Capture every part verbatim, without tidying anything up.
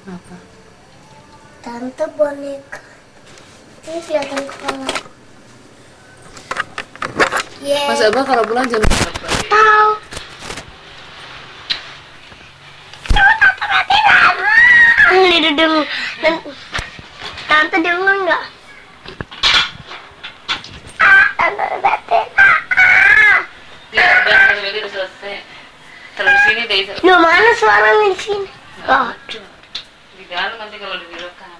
Apa? Tante boneka. Ini kelihatan kepala. Yeah. Mas Abah kalau pulang jam berapa? Tahu. Ini denger. Tante denger nggak? Ah, tante batin. Ya udah, kalau udah selesai. Terus sini deh. Loh, mana suaranya di sini? Oh. Di dalam nanti kalau direkam.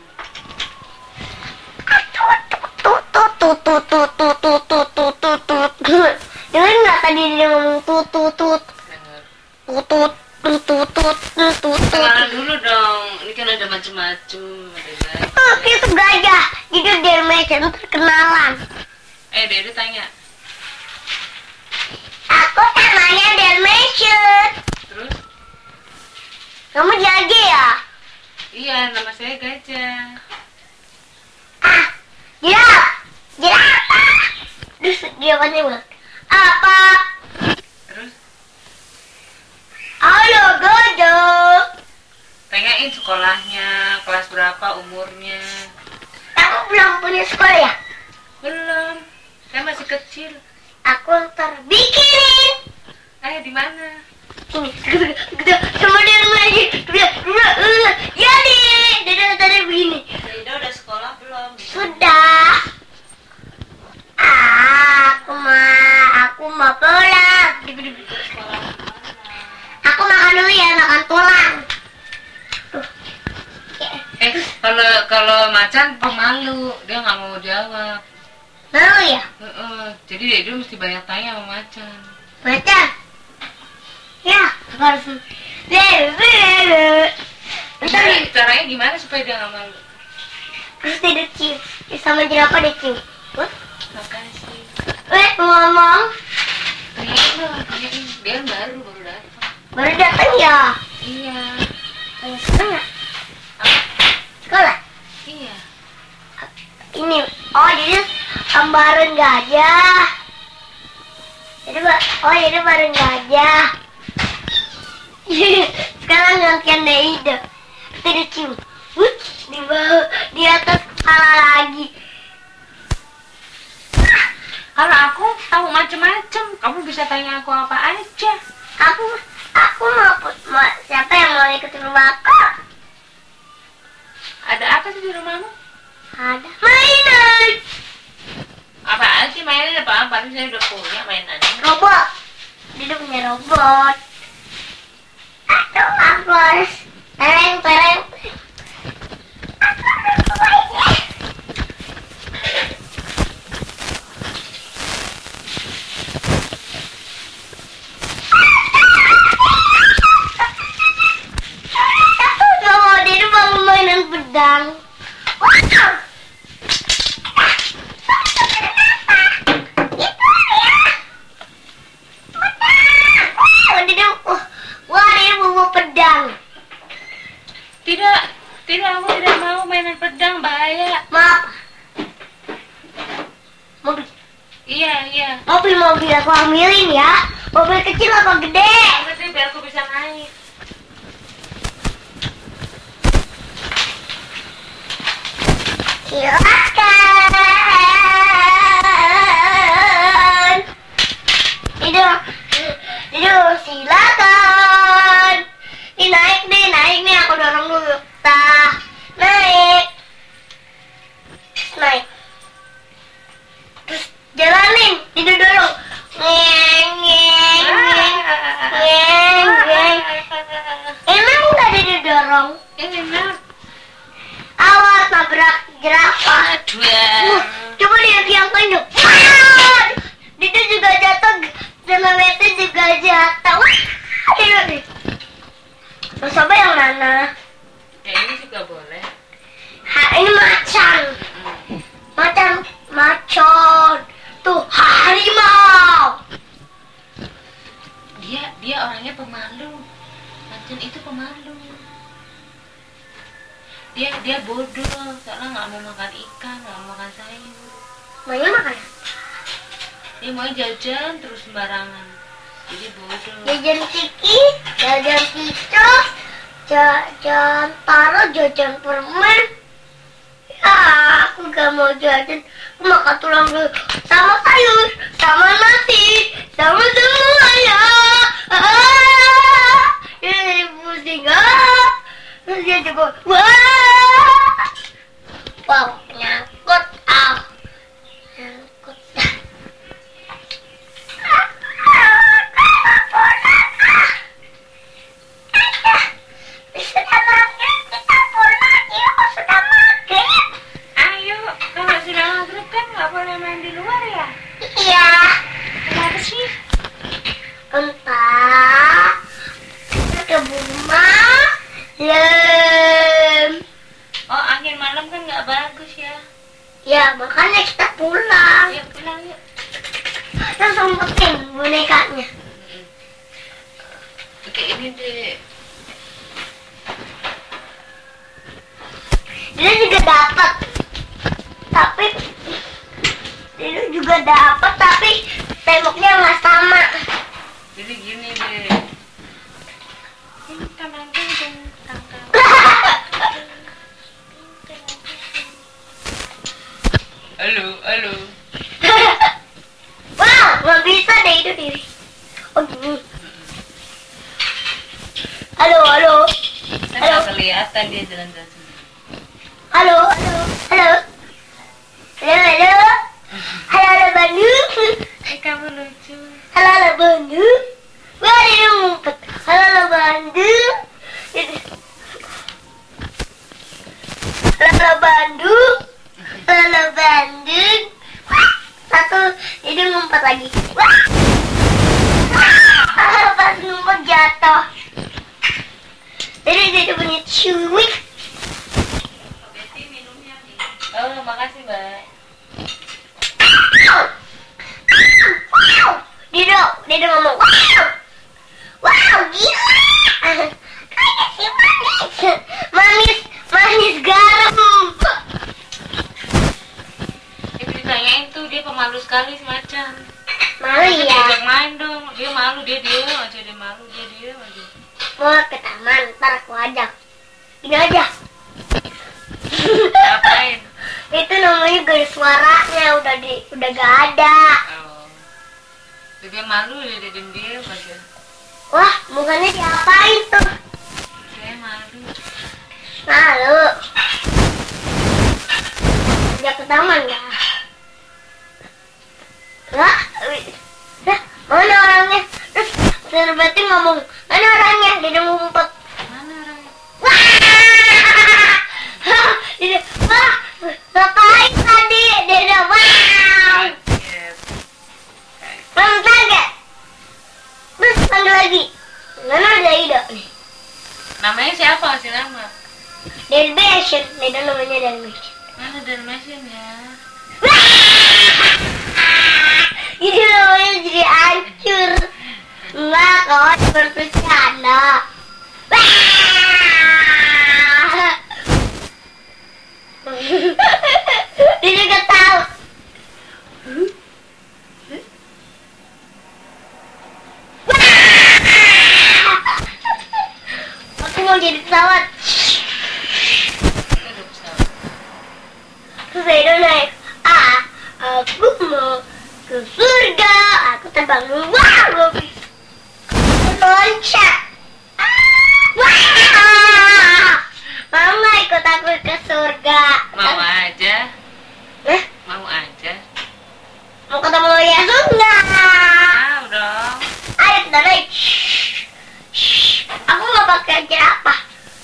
Tut tut tut tut tut tut tut tut tut tut tut tut. Dengar nggak tadi dia ngomong tut tut tut tut tut tut tut tut tut tut. Kenalan dulu dong. Ini kan ada macam-macam. Ada gajah. Oh, itu gajah. Itu Dalmatian perkenalan. Eh, Dede tanya. Aku namanya Dalmatian. Terus? Kamu gajah ya? Iya, nama saya Gajah. Ah, jiraf, jiraf. Terus dia apa bilang? Apa? Terus? Halo gajah. Tanyain sekolahnya, kelas berapa, umurnya. Kamu belum punya sekolah ya? Belum. Saya masih kecil. Aku ntar bikinin. Eh, di mana? Ini, gede, sama dia lagi. Udah, udah, udah. Ya nih, dia tadi begini. Dede udah sekolah belum? Sudah. Ah, aku mah, aku mau pulang. Sekolah mana? Aku makan dulu ya, makan tulang. Tuh. Eh, kalau kalau macan pemalu, dia nggak mau jawab. Mau ya? Heeh. Jadi Dede mesti banyak tanya sama macan. Macan. Ya, aku harus. Lele. Ntar Nah, caranya gimana supaya dia nggak malu? terus dia dicium. Dia sama jerapah dicium. Wah, Makasih. eh ngomong Iya, tanyain. Dia kan baru baru datang. baru datang ya. Iya. Ayo sekolah. Sekolah. Iya. Ini, oh jadi bareng gajah. Jadi ba- oh jadi bareng gajah. Sekarang gantian deh ide. Kita dicium. Wut, di bawah, di atas kepala lagi. Kalau aku tahu macem-macem, kamu bisa tanya aku apa aja. Aku, aku mau, mau siapa yang mau ikut rumah aku? Ada apa sih di rumahmu? Ada mainan. Apaan sih mainan apa? Paling saya udah punya mainannya. Robot. Dia udah punya robot. Aduh, aku harus tereng, tereng. Oh, dia mau mainan pedang. Wow. Itu dia. Pedang. Dia, wah, dia bawa pedang. Tidak, tidak, aku tidak mau mainan pedang, bahaya. Maaf. Mobil. Iya, iya. Mobil mobil aku ambilin ya. Mobil kecil apa gede? Nanti biar aku bisa naik. Silakan. Itu, itu silakan. Ini naik nih, naik nih aku dorong dulu. Tah, naik. Naik. Terus jalanin, itu dorong. Ngeng, ngeng, ngeng, ngeng, ngeng. Emang nggak didorong? Enak. Awas nabrak jerapah. Aduh. Uh, coba lihat yang kenceng. Wah, itu juga jatuh, sama itu juga jatuh. Wah, lihat nih. Terus coba yang mana? Ya ini juga boleh. Ha, ini macan. Macan, macan. Tuh harimau. Dia dia orangnya pemalu. Macan itu pemalu. Dia dia bodoh, soalnya nggak mau makan ikan, nggak mau makan sayur. Maunya makan? Dia mau jajan terus sembarangan. Jadi bodoh. Jajan ciki, jajan kicok, jajan Taro, jajan permen. Ya, aku gak mau jajan. Aku makan tulang dulu sama sayur, sama nasi, sama semuanya. Ah, ini pusing. Ah, terus dia juga wah, wow, nyangkut ah, nyangkut. Sudah maghrib, kita pulang yuk. Sudah maghrib. Ayo, kalau sudah maghrib kan nggak boleh main di luar ya? Iya. Kenapa sih? Entah. Ke rumah. Lem. Oh, angin malam kan nggak bagus ya? Ya, makanya kita pulang. Ayo pulang yuk. Terus umpetin bonekanya. Oke, ini deh. Dia juga dapat. Tapi dia juga dapat, tapi temboknya nggak sama. Jadi gini deh. Ini tangan dong, tangan. Halo, halo. Wow, nggak bisa deh itu diri. Oh gini. Halo, halo. Saya nggak kelihatan dia jalan-jalan sendiri. Halo, halo, halo. Halo, halo. Halo, halo Bandung. Eh, kamu lucu. Halo, halo Bandung. Wah, dia ngumpet. Halo, halo Bandung. Halo, halo Bandung. Halo, halo Bandung. Satu, jadi ngumpet lagi. Wah. Ah, pas ngumpet jatuh. Jadi dia punya cuik. Oh, makasih, Mbak. Dido, Dido ngomong wow, wow gila, kayak si manis, manis, manis garam. Ibu ditanyain tuh dia pemalu sekali si Macan. Malu Dia ya, diajak main dong, dia malu, dia diem aja, dia malu, dia diem aja. mau ke taman, ntar aku ajak. Ini aja. Ngapain? Itu namanya garis suaranya udah di, udah gak ada. Oh. Dia malu, dia diem diem aja. Wah, mukanya diapain tuh? Dia malu. Malu. Ajak ke taman ya. Lah, lah, mana orangnya? Terus Serbati ngomong, mana orangnya? Dia udah ngumpet. Mana orangnya? Wah, dia, wah, ngapain tadi? Dia udah wow. Yes. Bentar gak? Terus panggil lagi. Mana ada Ida nih? Namanya siapa sih nama? Dalmatian, Ida namanya Dalmatian. Mana Dalmatian ya? Ini namanya jadi hancur. Enggak, kawan bercanda. Dia juga tahu. Aku mau jadi pesawat. Itu pesawat. Terus saya naik. Ah, aku mau ke surga. Aku terbang. Wah, gue bisa loncat. Wah, mau nggak ikut aku ke surga? Mau aja, Eh, mau aja. mau ketemu Yesus nggak? Mau dong. Ayo kita naik. Shh, shh. Aku nggak pakai jerapah.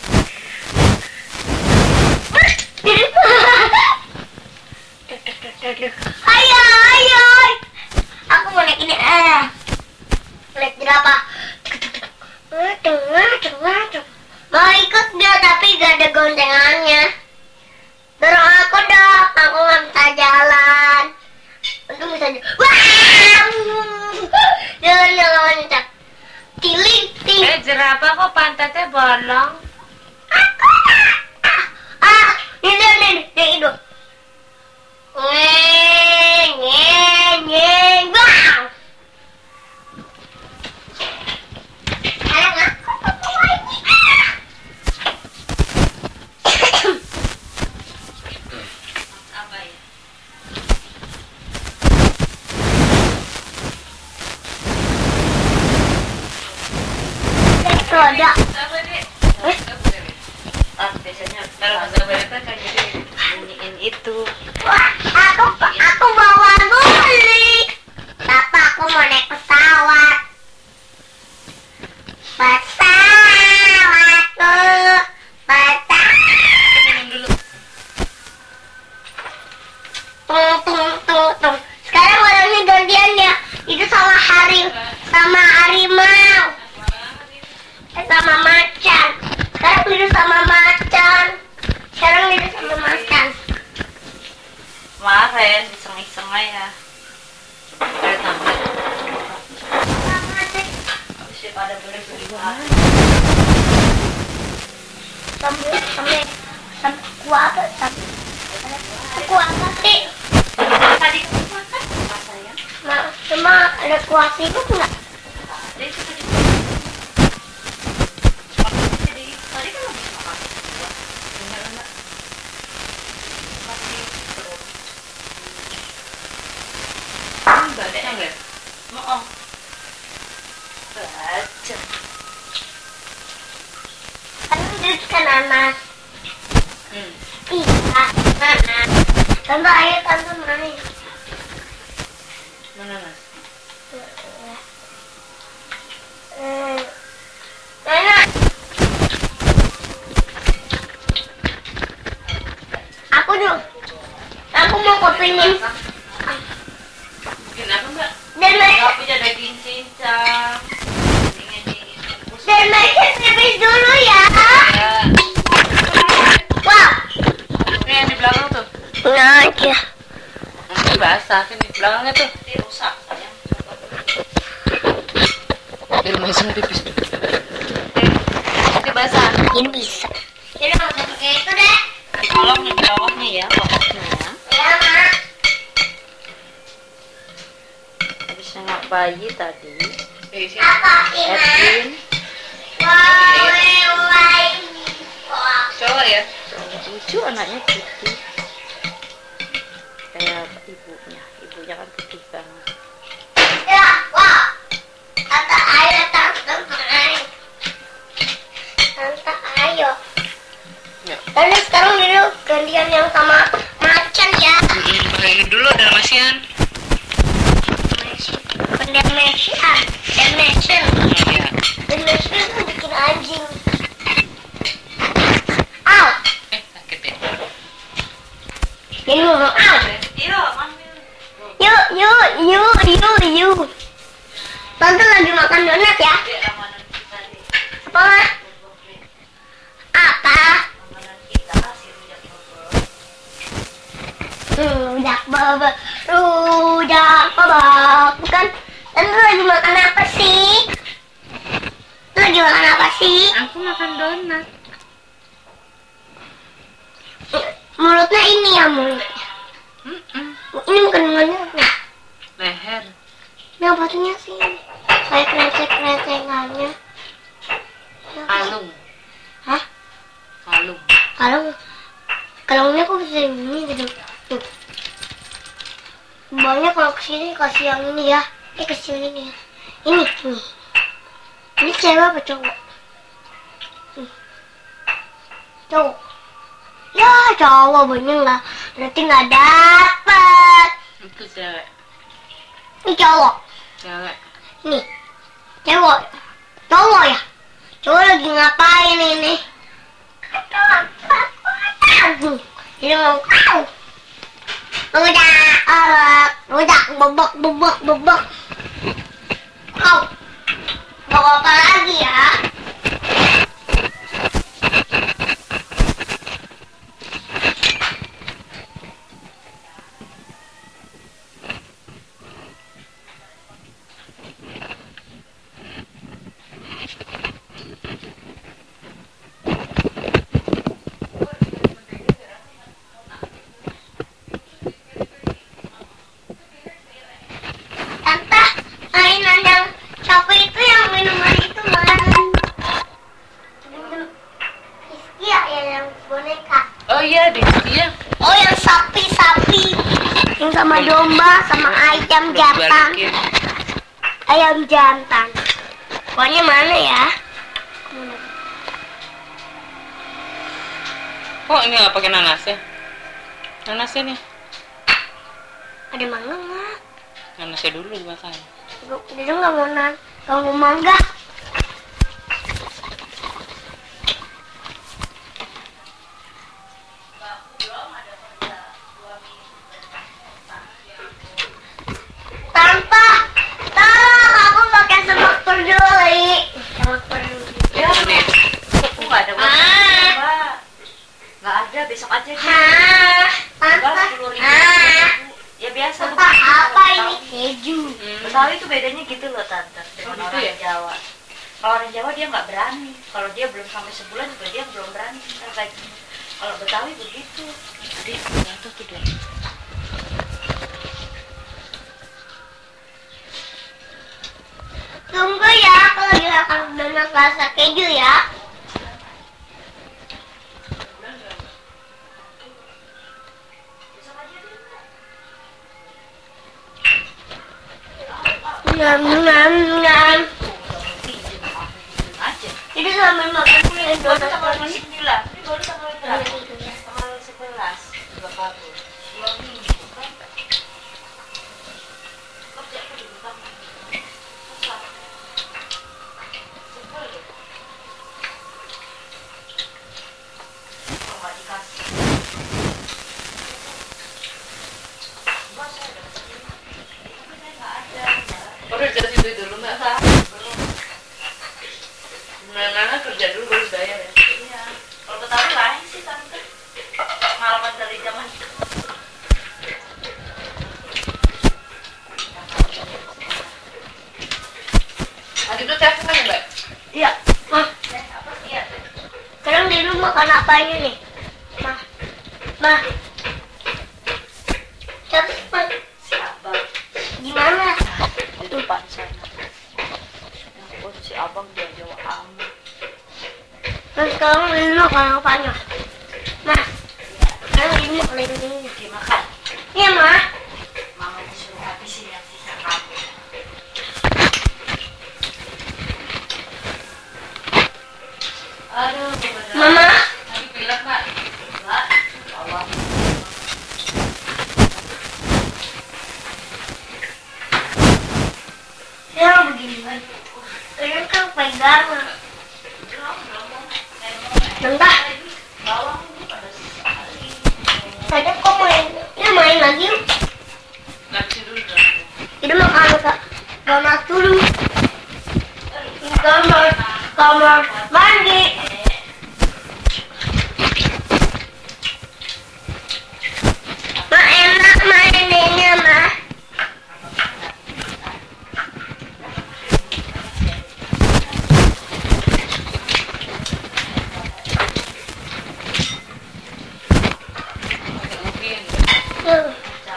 Ayo, ayo. Aku mau naik ini. Eh, naik jerapah. Mau ikut nggak? Tapi gak ada goncengannya. Dorong aku dong. Aku nggak bisa jalan. Untung bisa jalan. Wah, jalan jalan loncat. Tiling, ting. Eh, jerapah kok pantatnya bolong? Aku ah, ah, ini ini ini itu. Ngeng, ngeng, ngeng, bang. Ayo ngaku, ngaku lagi. Ah. ada. Apa deh? Eh? Ah, biasanya Kalau nggak boleh kan kayak gini. bunyiin itu. Wah, aku aku bawa guling. Papa, aku mau naik pesawat. Pesawatku, pesawat. Minum dulu. Tung tung tung tung. Sekarang orangnya gantian ya. Itu sama hari sama harimau. Eh, sama macan. Sekarang itu sama macan. Sekarang itu sama macan. Kemarin iseng-iseng aja. Ada tambah. Habis pada beli-beli bahan. Sampai sampai sampai kuah apa? Sampai kuah apa sih? Tadi kamu makan apa sayang? Ma, cuma ada kuah sibuk nggak? Tadi itu tadi. Tadi tadi kan habis makan. Bener enggak? Masih belum. Hmm, baca nggak? Mau. Baca. Kan itu kan nanas. Hmm. Iya, nanas. Tante ayo tante mana? Mana mas? Hmm. Mana? Aku dulu. Aku mau kepingin. Bikin apa mbak? Dan mereka Tapi ada daging cincang. Dingin-dingin. dan mereka pipis dulu ya. Ya. Wow. Ini yang di belakang tuh. Nah aja. Nanti basah kan di belakangnya tuh. Ini rusak sayang. Biar masih pipis tuh. Nanti basah. Ini bisa. Jadi nggak usah pakai itu deh. Tolong di bawahnya ya, pokoknya. Ya mak. Habis nengok bayi tadi. Di sini. Apa sih mak? Edwin. Wow, wow, wow. Cowok ya? Lucu anaknya putih. Kayak ibunya. Ibunya kan putih banget. Ya, wow. Tante ayo, tante ayo. Tante ayo. Ya. Tante sekarang dulu gantian yang sama macan ya. Hmm, pakai ini dulu Dalmatian. Dalmatian, Dalmatian, Oh iya. Dalmatian tuh bikin anjing. Au, Eh sakit ya. jadi ngomong au. Iya, ambil. Yuk, yuk, yuk, yuk, yuk. Tante lagi makan donat ya? Dek, ramalan kita deh. Apa mah? Apa? Ramalan kita si rujak bubur. Rujak bebek, rujak bebek. Bukan? Tante lagi makan apa sih? Lu lagi makan apa sih? Aku makan donat. Mulutnya ini ya mulut. Hmm, Ini bukan mulutnya. leher. Ini apanya sih? Kayak krecek-krecekannya. Kalung. Hah? Kalung. Kalau kalungnya kok bisa ini gitu. Tuh. Banyak kalau kesini kasih yang ini ya. Eh kasih yang ini ya. Ini nih. Ini cewek apa cowok? Hmm. Cowok. Ya cowok bener lah. Berarti nggak dapet. Itu cewek. Ini cowok. Cewek. Nih. Cowok. Cowok ya. Cowok lagi ngapain ini? Ini mau kau. Rujak, bebek, rujak, bebek, bebek, bebek. Kau. Bawa apa lagi ya? Tante, mainan yang Shopee itu yang minuman itu mana? Iya, yang boneka. Oh iya di dia. Oh, yang sapi-sapi. Yang sama domba, sama ayam jantan. Balikin. Ayam jantan. Pokoknya mana ya? Kok ini nggak pakai nanasnya? Nanasnya nih. Ada mangga nggak? Nanasnya dulu dimakan. Dia nggak mau nan, nggak mau mangga. Tanpa, tolong aku pakai semak peduli. Semak peduli. Ya, aku nggak ada uang. Ah. Mbak. Nggak ada, besok aja deh. Ah, Mbak, tanpa, sepuluh ribu. ah, Ya biasa. tanpa apa ini keju? Betawi itu bedanya gitu loh tante dengan Oh, gitu orang ya? Jawa. Kalau orang Jawa dia nggak berani. Kalau dia belum sampai sebulan juga dia belum berani. Ntar kayak gini. Kalau Betawi begitu. Tadi jatuh tuh deh. Tunggu ya, aku lagi akan berenang rasa keju ya. Nyam nyam nyam. Aja. Jadi sambil makan kulit Ini baru donat tanggal lagi. sembilan. Ini baru tanggal berapa? Iya. Tanggal sebelas. Dua kabur. Dua minggu kan? Kerja aku di Bintang. Susah. Sebel deh. Kalau nggak dikasih. Mbak, saya ada kesini. Tapi saya nggak ada. Mbak. Udah dari situ dulu mbak. Enggak, belum. Nana kerja dulu baru bayar ya. Iya. Kalau Betawi lain sih tante. Pengalaman dari zaman Tadi itu telepon ya mbak? iya. Mah, Eh, apa? Iya. sekarang di rumah makan apanya nih? Mah, mah. Cepet, mah. Si abang. Gimana? Di depan sana. Aku si abang dia Jawa amat. Terus sekarang di rumah makan apanya? Mah, sekarang di rumah makan ini. Dimakan. Iya, mah. Mama disuruh habisin yang sisa kamu. Aduh, bener. Mama, Lagi pilek mbak. Mbak, Allah. ya begini. Ini kan pegangan. Bentar, Bawang ini pada sekali. tadi kok main? Ya main lagi yuk. Nasi dulu dong. Kita makan kak. Donat dulu. Di kamar, kamar mandi. Ma enak maininnya mah. Pakai ubin. Tuh.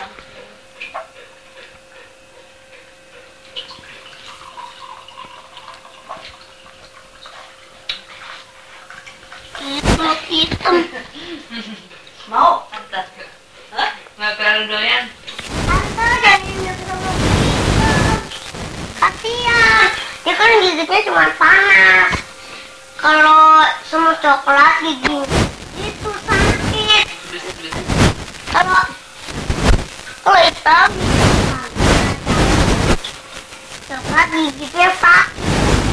Hitam hitam. Mau? Tante. Hah? Nggak terlalu doyan. Tante jangan hitam. Kasihan. Dia kan giginya cuma panas. Kalau semua coklat gigi itu sakit. Belis-belis. Kalau kalau hitam coklat gigitnya sakit.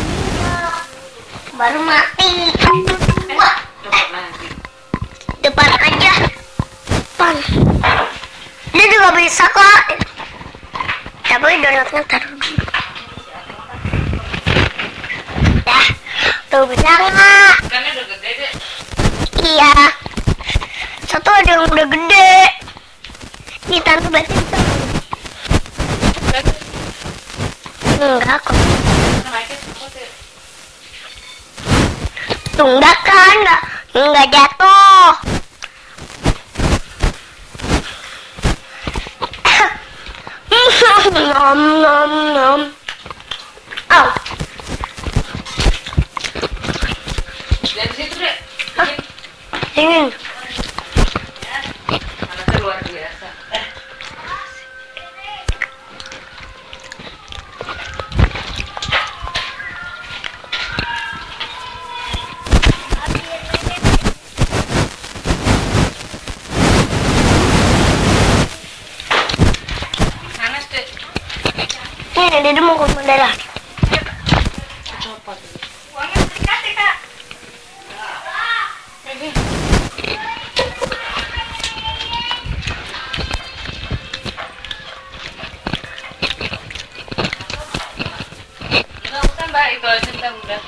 Baru mati. Wah, Coba lagi. depan aja. Depan. Dia juga bisa kok. Tapi donatnya taruh dulu. Dah, tuh bisa nggak? Ikannya udah gede deh. Iya. Satu ada yang udah gede. Ini tante berarti itu. Enggak kok. Naiknya cepet ya. Tuh enggak kan? Enggak, enggak jatuh. Nom nom nom. Au. Dari situ deh. Dingin. Panasnya luar biasa. Yang Dede mau ke darah. Copot. Uangnya dikasih kak. Enggak usah mbak, itu aja kita udah.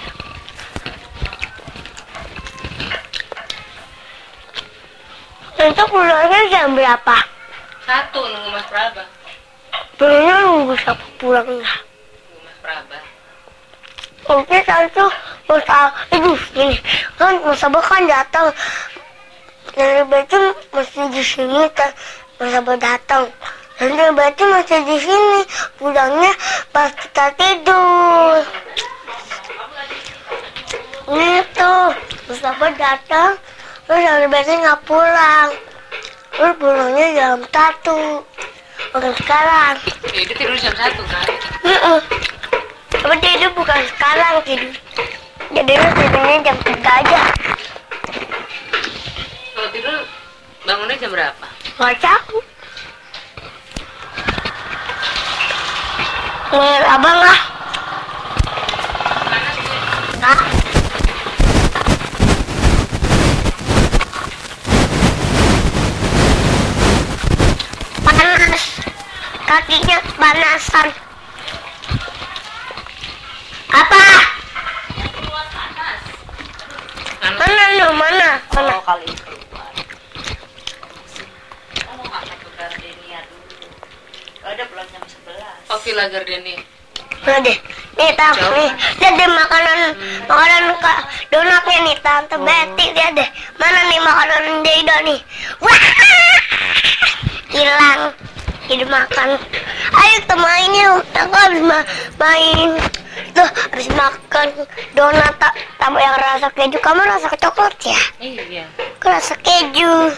Nanti pulangnya jam berapa? Satu nunggu Mas Praba. Pulangnya nunggu siapa pulangnya? Nunggu Mas Praba. Oke, tante masa aduh gini kan masa kan datang dari Betul masih di sini kan masa datang dan dari Betul masih di sini pulangnya pas kita tidur. Gitu masa datang terus dari Betul nggak pulang terus pulangnya jam satu bukan sekarang. Ya itu tidur jam satu kan? Heeh. Tapi tidur bukan sekarang tidur. Jadi lu tidurnya jam tiga aja. Kalau tidur bangunnya jam berapa? Gak tahu. Ngeliat abang lah. Panas sih. Hah? Panas. Kakinya panasan. Apa? Mana lu? Mana? Mana? Oh kali itu keluar. Kamu nggak mau ke Gardenia dulu? Gak ada pulang jam sebelas. Oh, Villa Gardenia. Nah deh, nih tante nih, lihat deh makanan, makanan kak donatnya nih tante Betty lihat deh, mana nih makanan Deda nih, wah, hilang, jadi makan, ayo kita main yuk, aku habis ma main, tuh habis makan donat tak tambah yang rasa keju, kamu rasa coklat ya? Iya. Aku rasa keju,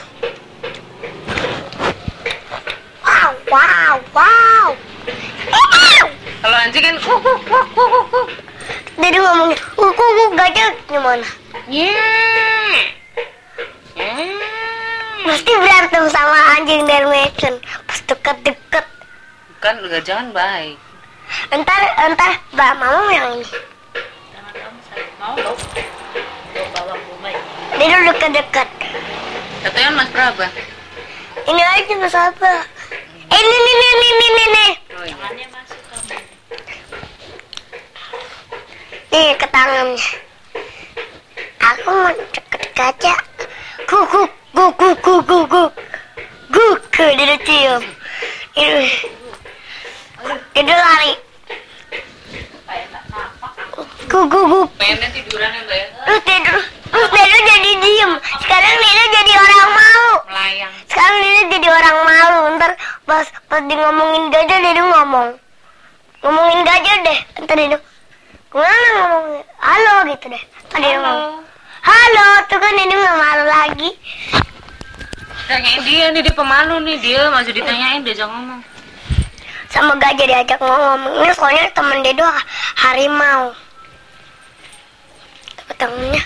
wow, wow, wow. Kalau anjing kan uh uh uh uh uh uh. Dia ngomongnya, uh, uh, uh, gajah gimana? Yeah. Yeah. Pasti berantem sama anjing Dalmatian pas deket-deket. Bukan, udah jangan baik. Entar, entar, mbak mama yang ini. Jangan kamu saya mau lo. Lo bawa bunga ini. Dia dulu deket-deket. Katanya Mas Praba. Ini aja mas apa? Eh, ini, ini, ini, ini, ini, ini. Oh iya. Tangannya masuk kamu. Nih ke tangannya. Aku mau deket gajah. Guk, guk, guk, guk, guk, guk, guk. Guk, dia cium. Ini, dia lari. Kayak nggak napak. Guk, guk, guk. Pengennya tiduran ya mbak ya? Terus tidur, terus Dede jadi diem. Sekarang Dede jadi orang malu. Melayang. Sekarang Dede jadi orang malu. Ntar pas pas di ngomongin gajah Dede ngomong, ngomongin gajah deh. Ntar Dede, gimana ngomongnya? Halo gitu deh. Ntar Dede ngomong, halo. Tuh kan Dede nggak malu lagi. Tanyain dia nih, dia pemalu nih, dia masih ditanyain dia jangan ngomong. Sama gajah diajak ngomong. Ini soalnya temen Dede harimau. Tapi tangannya.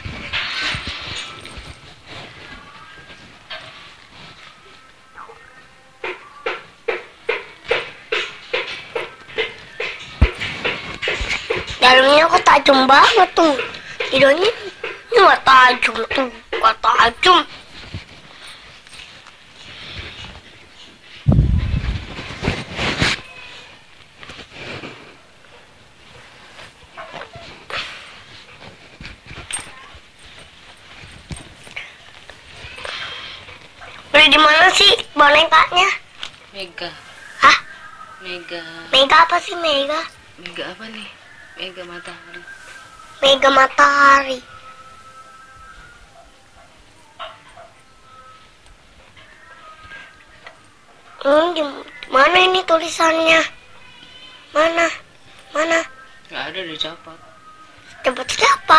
Dalamnya kok tajam banget tuh. Hidungnya ini nggak tajam tuh, nggak tajam. Beli di mana sih bonekanya? Mega. Hah? Mega. Mega apa sih Mega? Mega apa nih? Mega Matahari. Mega Matahari. Hmm, di mana ini tulisannya? Mana? Mana? Nggak ada dicopot. Cepet siapa?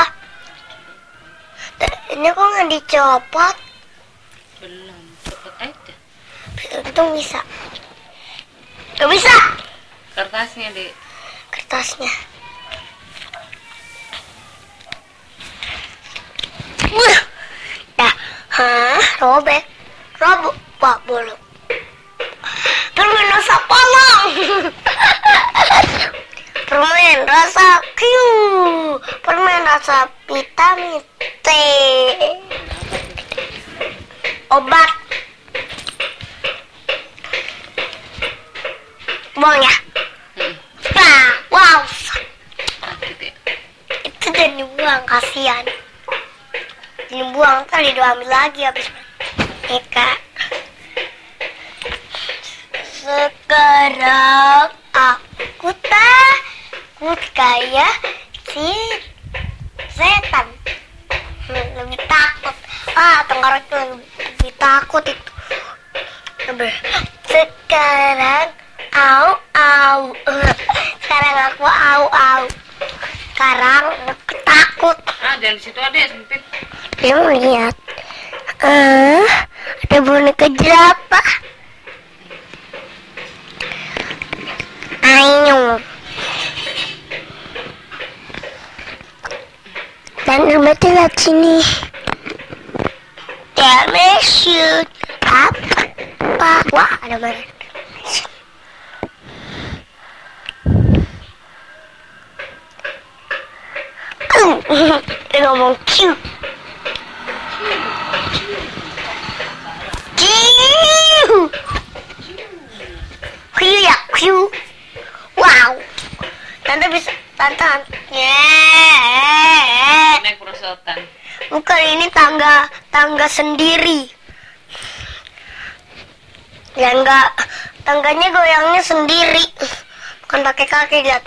Ini kok nggak dicopot? Belum. Copot aja. Untung bisa. Gak bisa. Kertasnya deh. Kertasnya. Wah. Dah. Hah? Robek. Robek. Pak bolu. Terminal Sapolong. permen rasa Q, permen rasa vitamin T, obat. Buang ya. Nah, wow. Itu udah dibuang, kasihan. Dibuang, ntar diambil lagi habis. Eka. Sekarang aku takut kayak si setan. Hmm, lebih takut. Ah, tenggorokan lebih, lebih takut itu. Sekarang au au. Sekarang aku au au. Sekarang aku takut. Ah, jangan di situ ada sempit. Dia mau lihat. Eh, ada boneka jerapah. Ayo. Dan berarti lihat sini. Damn shoot. Apa? Wah, ada mana? Dia ngomong cute. Ciu. Ciu ya, ciu. Wow. Tante bisa, tante. Yeah. Naik perosotan. Bukan, ini tangga tangga sendiri. Ya enggak, tangganya goyangnya sendiri. Bukan pakai kaki, lihat.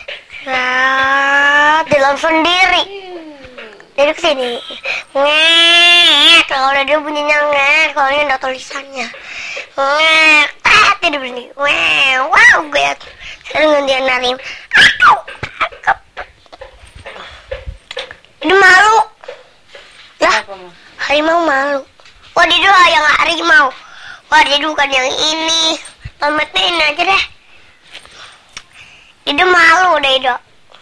Nah, jalan sendiri. Dari sini. Ngek. Kalau dia bunyinya ngek, kalau ini ada tulisannya. Ngek. Ah, tidak berhenti. Wow, wow, gue. Sekarang dia narim. Aku. Ini malu. Lah, harimau malu. Wah, dia doa yang harimau. Wah, dia bukan yang ini. Tomatnya ini aja deh. Dia malu deh, Dok.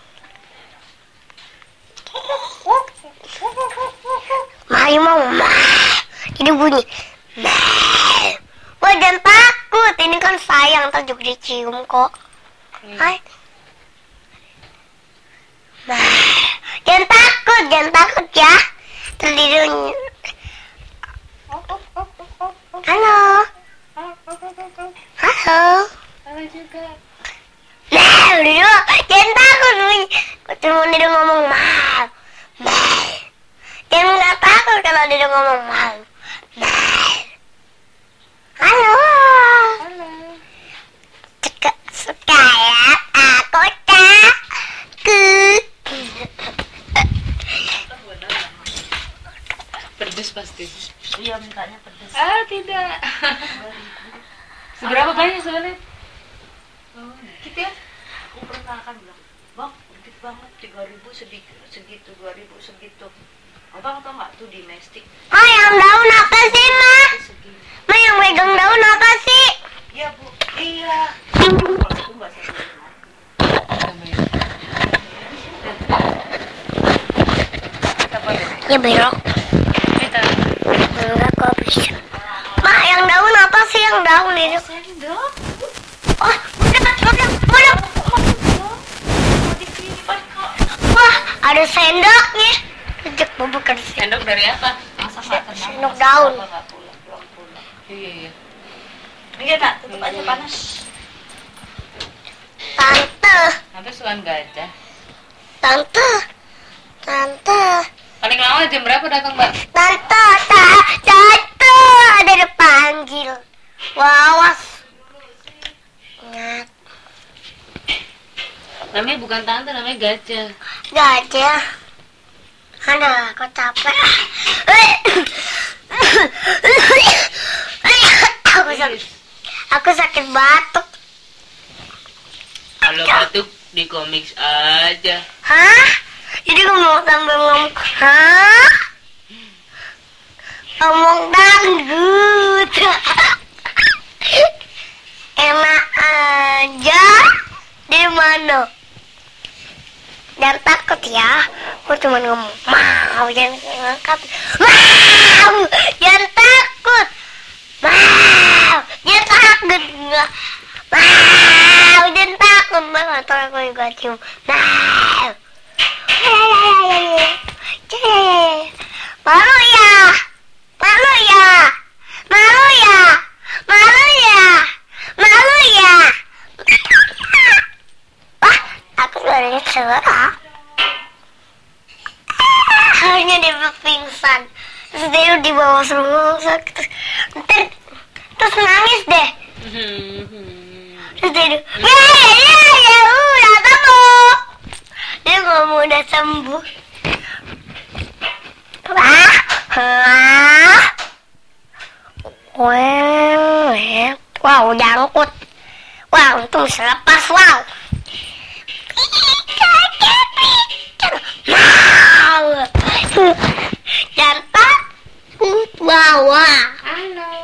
Harimau mah. Ini bunyi. Mah. Wah, jangan takut. Ini kan sayang, ntar juga dicium kok. Hai. Mah. Jangan takut, jangan takut ya. Terliru. Halo. Halo. Halo juga. Nah, udah, jangan takut. Cuma dia ngomong mal. Mal. Jangan nggak takut kalau dia ngomong mal. Mal. Halo. Halo. Cek sekarang aku takut. Pedes pasti. Iya, mintanya pedes. Ah, tidak. Seberapa banyak sebenarnya? Oh, dikit ya? Aku pernah kan bilang, bang, dikit banget, tiga ribu sedikit, segitu, dua ribu segitu. Abang tau nggak tuh di Mestik? Ma, yang daun apa sih, Ma? Segini. Ma, yang megang daun apa sih? Iya bu, iya. Kalau aku nggak satu lima. Ya belok. Kita. Enggak kok bisa. Ma, yang daun apa sih yang daun itu? Sendok? Oh, udah, udah, udah. Mau di sini kok. Wah, ada sendoknya. Sejak bukan sendok. Sendok dari apa? Masa nggak tenang? Sendok daun. Masa nggak pulang, pulang, pulang. Iya, iya. Iya nak, tutup aja panas. Tante, Nanti suan gajah. tante, tante, Paling lama jam berapa datang, Mbak? tante, ta, tante, ada dipanggil. Wawas. Ingat, Namanya bukan tante, namanya gajah. gajah. Aduh, aku capek. Aku sakit, aku sakit batuk. Kalau batuk di komik aja. Hah? Jadi ngomong sambil ngomong, hah? Ngomong dangdut. Enak aja. Di mana? Jangan takut ya. Aku cuma ngomong, mau jangan ngangkat. Mau jangan takut. Mau jangan takut. Mau jangan takut. Mau atau aku juga cium. Terserah. Hanya dia pingsan. Terus dia dibawa semua terus, terus nangis deh. Terus dia ya ya ya udah sembuh. Dia ngomong udah sembuh. Wah, wah, wah, wow, jangkut. Wow, untung selepas, wow. Jantan, wah, wah. Halo.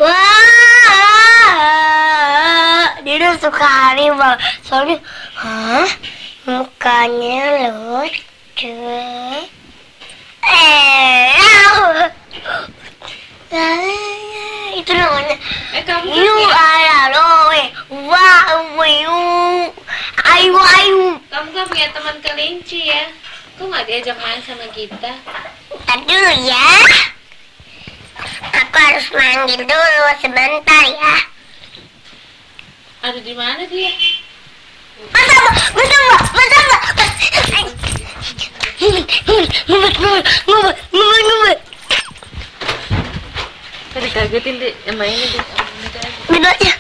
Wah, dia udah suka harimau. Soalnya, hah, mukanya lucu. Eh, itu namanya. Eh kamu kan You punya, are loe, wow, you, ayu, ayu. kamu kan punya teman kelinci ya? Kok nggak diajak main sama kita? Ntar dulu ya. Aku harus manggil dulu sebentar ya. Ada di mana dia? Masa mbak, masa mbak, masa mbak. Ngumpet, ngumpet, ngumpet, ngumpet, ngumpet, ngumpet. Tadi kagetin deh, yang mainnya deh. Bedanya.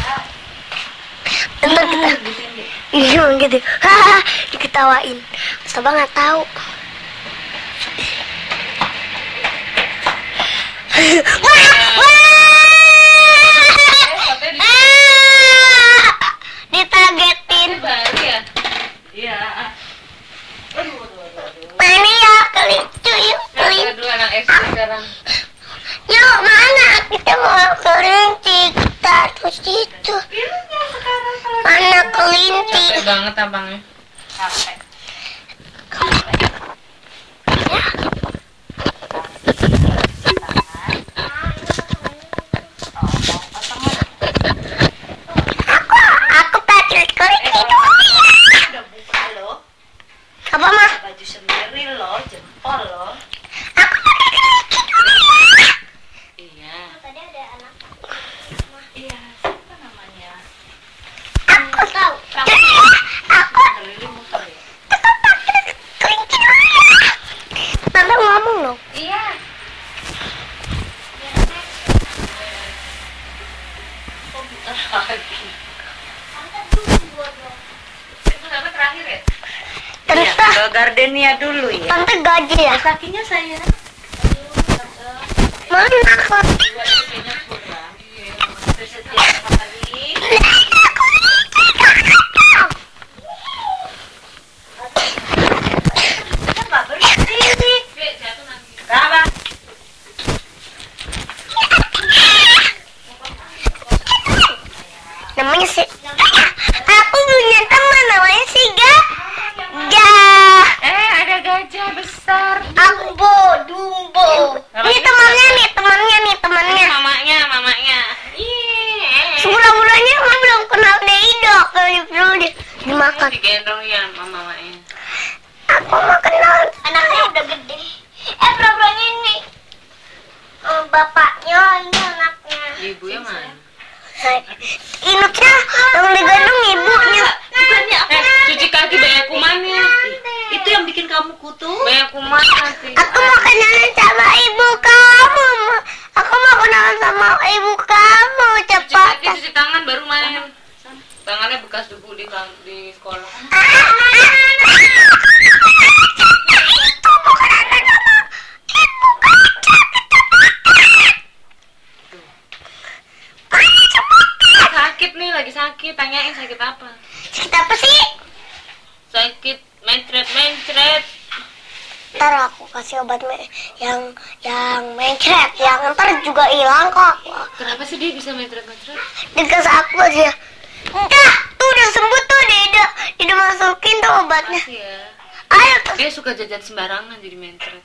Bentar kita. Iya emang gitu. Hahaha, diketawain. Masa bang nggak tahu. Wah, wah. Ah, ditagetin. Baru ya? Iya. Mana ya kelinci yuk, kelinci. Ada dua anak S D sekarang. Yuk mana kita mau kelinci, kita terus itu. Mana kelinci? Capek banget abangnya. Capek. Aku, aku pakai kelinci dulu ya. Udah buka loh. Apa mah? Baju sendiri loh, jempol loh. Aku pakai kelinci dulu ya. Iya. Tadi ada anak. Iya, siapa namanya? Aku tahu. Aku, Lili muter ya. aku pakai kelinci dulu ya. Tante ngomong dong. Iya. Kok muter lagi? Itu nama terakhir ya? Iya, Tante, ke gardenia dulu ya. tante gaji ya. Kakinya saya. Mana aku? Dua itu kayaknya kurang. Terus setiap hari. Kita nggak bersih. Dek, jatuh nanti. Apa? Namanya si. Aku punya teman namanya si Ga. Ga. Eh, ada gajah besar. Ambo, Dumbo. Ini temannya nih, temannya nih, Ini temannya. mamanya, mamanya. Iya. Sebulan-bulannya emang belum kenal Deido. Kalau perlu di dimakan. Digendong ya sama mamanya. Aku mau kenal. Anaknya udah gede. Eh, problem ini. Oh, bapaknya, ini anaknya. Ibunya mana? Inuknya yang digendong ibunya. Bukannya aku. Eh, cuci kaki banyak kumannya. Itu yang bikin kamu kutu? Banyak kuman nanti. Aku mau kenalan sama ibu kamu. Aku mau kenalan sama ibu kamu. Cuci kaki, Cepat. cuci tangan baru main. Tangannya bekas debu di kang- di sekolah. Sakit nih, lagi sakit. Tanyain sakit apa? Sakit apa sih? Sakit mencret-mencret. Ntar aku kasih obat me- yang yang mencret, yang ntar juga hilang kok. Kenapa sih dia bisa mencret-mencret? Dekat aku aja. Enggak, tuh udah sembuh tuh, Deda. Deda masukin tuh obatnya. Makasih ya. Ayo, tuh. Dia suka jajan sembarangan jadi mencret.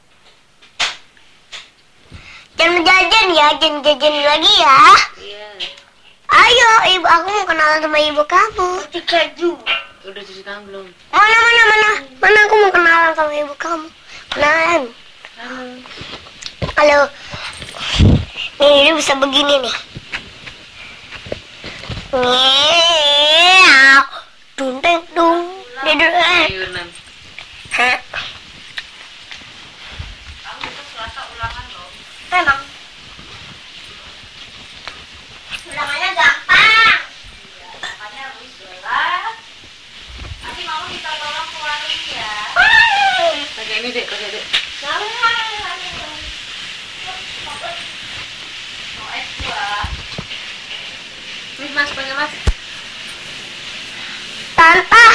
Jangan jajan ya, jangan jajan lagi ya. Iya. Ayo, ibu aku mau kenalan sama ibu kamu. Keju. Udah cuci tangan belum? Mana mana mana mana aku mau kenalan sama ibu kamu. Kenalan. Halo. Halo. Nih, dia bisa begini nih. Meow. Dung teng dung. Dia tidur. Ayunan. Hah? Kamu itu Selasa ulangan loh. Memang. Ulangannya gampang. Iya, makanya harus jelas. Nanti mama minta tolong keluarin ya. Pakai ini dek, pakai dek. Mau es buah. Nih mas, pakai mas. Tante.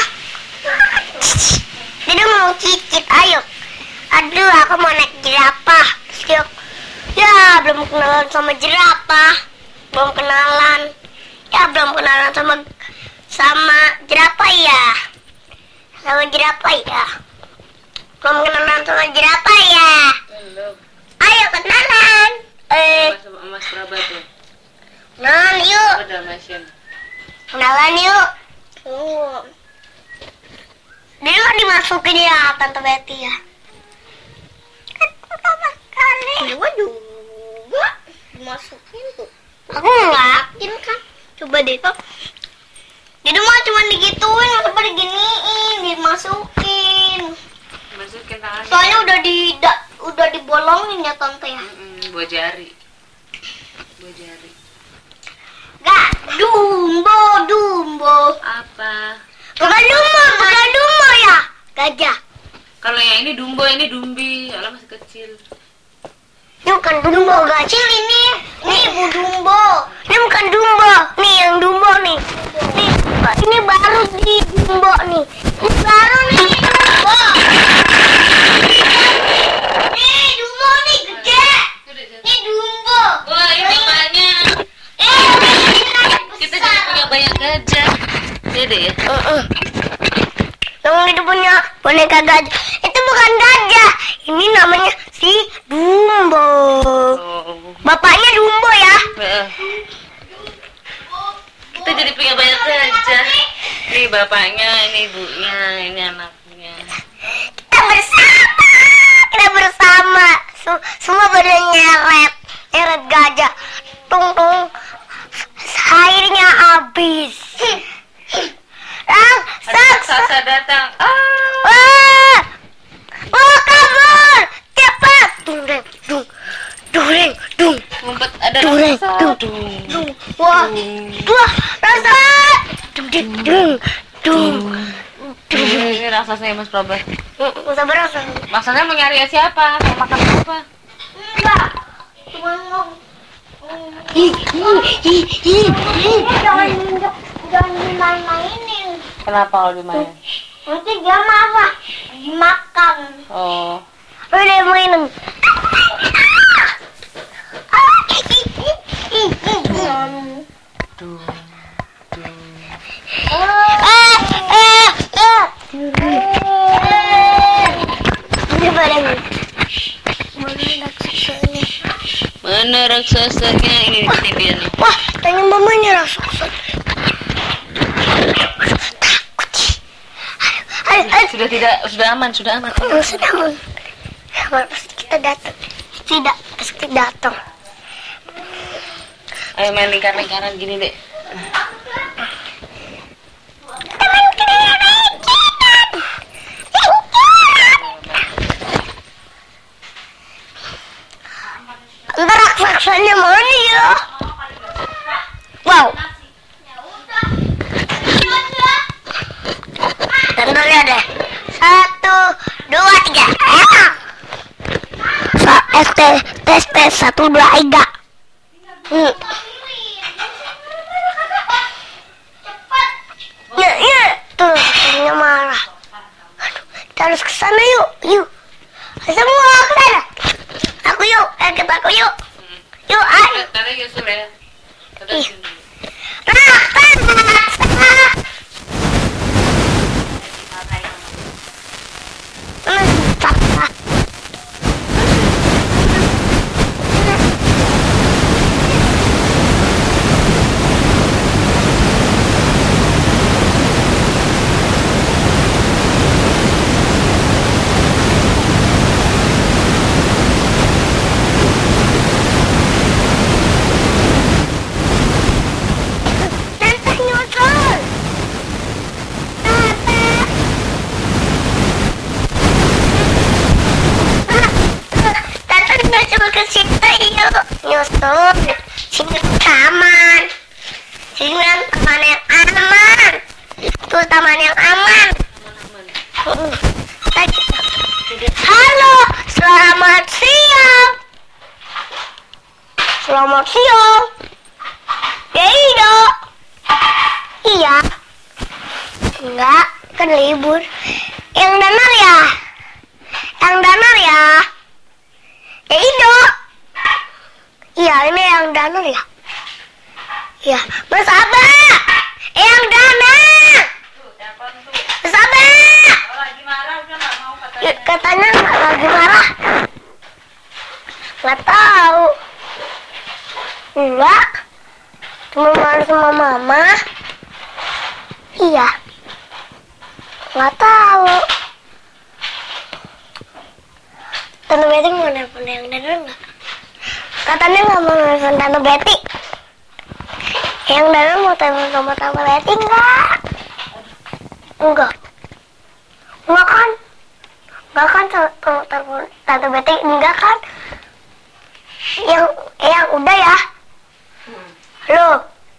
Jadi mau cicip, ayo. Aduh, aku mau naik jerapah. Terus dia, ya belum kenalan sama jerapah. Belum kenalan. Ya belum kenalan sama sama jerapah ya. Sama jerapah ya. Belum kenalan sama jerapah ya. Belum. Ayo kenalan. Eh, Mas sama Mas Praba tuh. kenalan yuk. Udah masin. Kenalan yuk. Tuh. Dia kan dimasukin ya Tante Betty ya. Kan pertama kali. Gue juga dimasukin tuh. Aku nggak yakin kan. Coba deh kok. Jadi mau cuma digituin, nggak pada diginiin, dimasukin. Masukin tangan. Soalnya udah di da, udah dibolongin ya Tante ya. Mm-mm, buat jari. Buat jari. Gak, dumbo, dumbo. Apa? Bukan dumbo, bukan dumbo ya. Gajah. Kalau yang ini dumbo, ini dumbi. Alah masih kecil. Ini bukan dumbo kecil ini. Ini ibu dumbo. Ini bukan dumbo. Nih yang dumbo nih. Nih, ini baru di dumbo nih. Ini baru nih dumbo. Nih dumbo nih gede. Ini dumbo. Wah, ini bapaknya. Eh, ini lagi Kita besar. jadi punya banyak gajah. Dede ya? Uh-uh. Yang itu punya boneka gajah. Itu bukan gajah. Ini namanya si Dumbo. Oh. Bapaknya Dumbo ya. Heeh. Kita jadi punya banyak gajah. Ini bapaknya, ini ibunya, ini anaknya. Kita bersama. Kita bersama. Su- semua pada nyeret. Nyeret gajah. Tung tung. Airnya habis. Lang, Ada sak, raksasa datang. Ah. wah, wah kabur, cepat. Dung, deng, dung, dureng, dung, Ngumpet ada Dureng, raksasa. dung, Dung. dung. Wah, wah, rasa. Dung, deng, dung, dung, dung. Ini raksasanya Mas Praba. Usah berasa. Maksudnya mau nyari siapa? Mau makan apa? Enggak. Cuma mau. Ih, ih, ih, ih, ih. Jangan injek, jangan dimain-mainin. Kenapa kalau dimain? Nanti dia marah. Dimakan. Oh. Udah mainin. Ah, ih, ih, ih, ih, ih. Dung. Ah, ah, ah. Ini barang. Mana raksasanya? Mana raksasanya? Ini ini dia nih. Wah, tanya mamanya raksasa. Takut. Ayo, ayo, Sudah tidak, sudah aman, sudah aman. ayo, sudah aman. Sabar, pasti kita datang. Tidak, pasti datang. Ayo main lingkar-lingkaran gini dek. Kita main kerikitan. Ntar raksasanya mana ya? Wow. Bentar ya deh. Satu, dua, tiga. Ah. Sa S T tes tes satu dua tiga. Hmm. Ya, ya. Tuh, raksasanya marah. Aduh, kita harus ke sana yuk, yuk. Semua ke sana. Aku yuk, eh kita aku yuk. Yuk, ayo. Tarik ya sudah. Ih. Raksasa. Raksasa. Sini taman. Sini taman yang aman. Itu taman yang aman. Aman-aman. Halo, selamat siang. Selamat siang. Iya. Iya. Enggak, kan libur. Yang danar ya? Yang danar ya? Ya Ido. Iya, ini yang danar ya? Iya, Mas Abah. Yang danar. Tuh, telepon tuh. Mas Abah. Kalau lagi marah udah nggak mau Ya, katanya. katanya nggak lagi marah. Nggak tahu. Enggak. Cuma marah sama mama. Iya. Nggak tahu. Tante Betty mau nelfon yang danar nggak? Katanya nggak mau nelfon Tante Betty. Yang danar mau telepon sama Tante Betty nggak? Enggak. Enggak kan? Enggak kan telepon telepon Tante Betty enggak kan? Yang yang udah ya. Halo.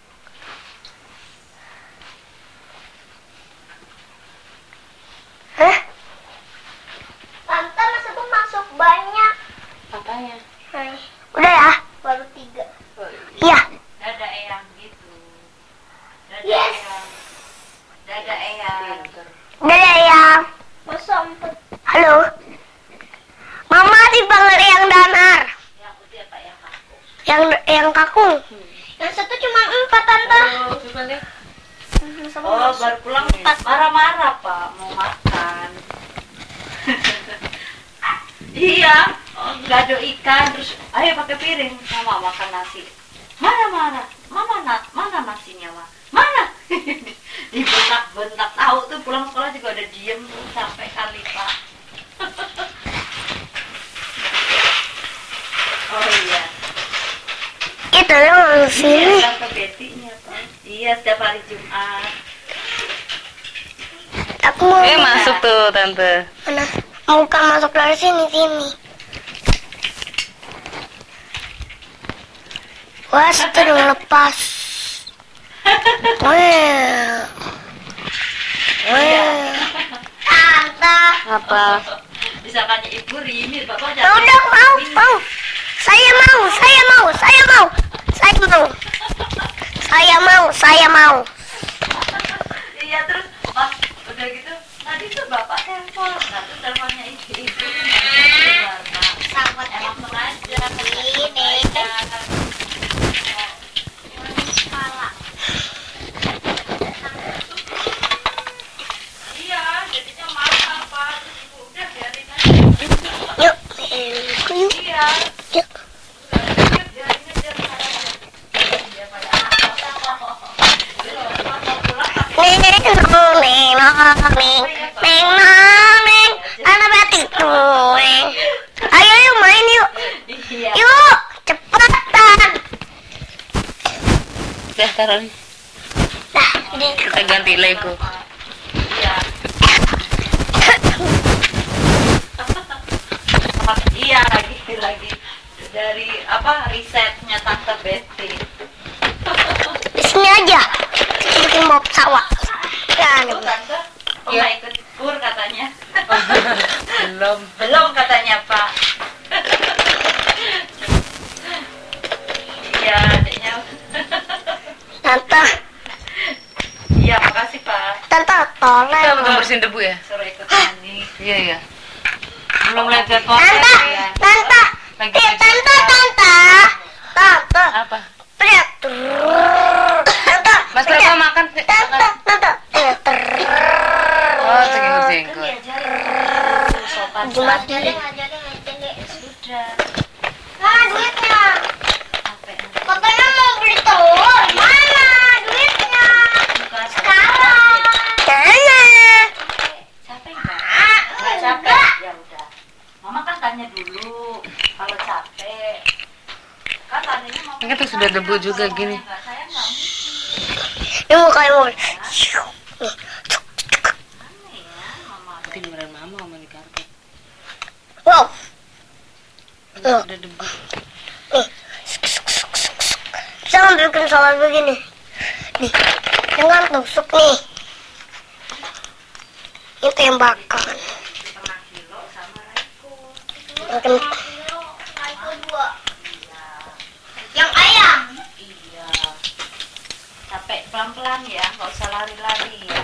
Hah? Tante masa tuh masuk banyak. Apanya? Hmm. Udah ya? Baru tiga. Iya. Dada eyang gitu. Dada Yes. eyang. Dada eyang. Udah ya yang. Masa empat. Halo. Mama dipanggil yang danar. Yang putih apa yang kaku? Yang yang kaku. Yang satu cuma empat tante. Oh, coba lihat. Oh, baru pulang marah-marah Pak, mau makan. Iya, oh, nggak ada ikan, terus ayo pakai piring, mama makan nasi. Mana mana, mama na, mana nasinya ma? Mana? Dibentak-bentak, tahu tuh pulang sekolah juga udah diem tuh sampai kali Pak. Oh iya. Itu yang sini. Iya, Tante Betty-nya Pak. Iya, setiap hari Jumat. Aku mau. Eh, masuk tuh, Tante. Mana? Bukan masuk dari sini sini. Wah, itu udah lepas. Wah. Wah. Tante. Apa? Bisa kan ibu Rini, bapak Mau dong, mau, mau. Saya mau, saya mau, saya mau. Saya mau. Saya mau, saya mau. Iya terus pas udah gitu tadi tuh bapak telepon, nah tuh teleponnya ibu-ibu Sambut emang sengaja Ini. Kepala. iya jadinya marah pak, terus ibu udah biarin aja. Yuk, yuk. Iya Yuk. udah biarin aja sekarang. Iya pada Neng, neng, neng, neng, neng, neng, Tante Betty tuh, neng. Ayo yuk main yuk, iya yuk, cepetan. Udah, taruh. Nah, ini Kita ganti Lego. iya iya lagi lagi dari apa risetnya Tante Betty. di sini aja. Kita bikin bawa pesawat. Ya, nih. Oh, Tante, oh Iya. nggak ikut kur katanya. Belum. Belum katanya Pak. Iya, adiknya. Tante, Iya, makasih Pak. tante Kita tolong. mau bersihin debu ya? Suruh ikut nyanyi. Iya, iya. Belum lihat jadwal. Tante, Iya. tante, Lagi eh, tante, tante, tante, Apa? lihat. Tante, Mas lihat. Cleva makan. Tante, tante, lihat. Oh, jenggot-jenggot. Diajarin sopan Jumat santun. jadi ngajarin ngajarin. Sudah. Mana duitnya? Sampai Katanya mau beli telur. Mana duitnya? buka Sekarang. Mana? Capek nggak? Nggak capek? Ya udah. Mama kan tanya dulu kalau capek. Kan tadinya mama. Ini tuh sudah debu juga Kalau gini. mamanya nggak sayang nggak mungkin. Ini mau kayak mau. Aneh ya, mama. Tiduran mama sama di karpet. Wow. Ini sudah debu. Nih. Bisa ngambilkan solar begini. Nih, dengan tusuk nih. Ini tembakan. Setengah kilo sama Raiko. Makan Yang ayam. Iya. Capek pelan-pelan ya, nggak usah lari-lari ya.